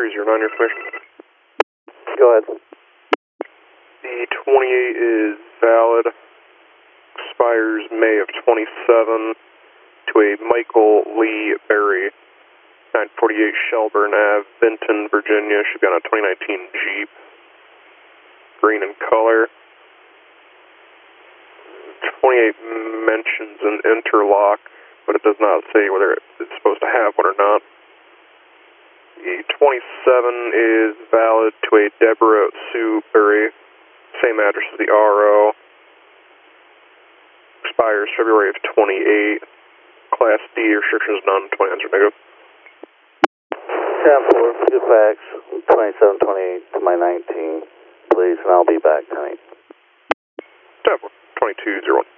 3009, your information. Go ahead. The 28 is valid. Expires May of 27 to a Michael Lee Berry, 948 Shelburne Ave, Vinton, Virginia. Should be on a 2019 Jeep. Green in color. 28 mentions an interlock, but it does not say whether it's supposed to have one or not. The 27 is valid to a Deborah Sue Berry, same address as the RO. Expires February of 28. Class D, restrictions none, 20 answer negative. 10-4, good facts, 2728 to my 19, please, and I'll be back tonight. 10-4, 2201.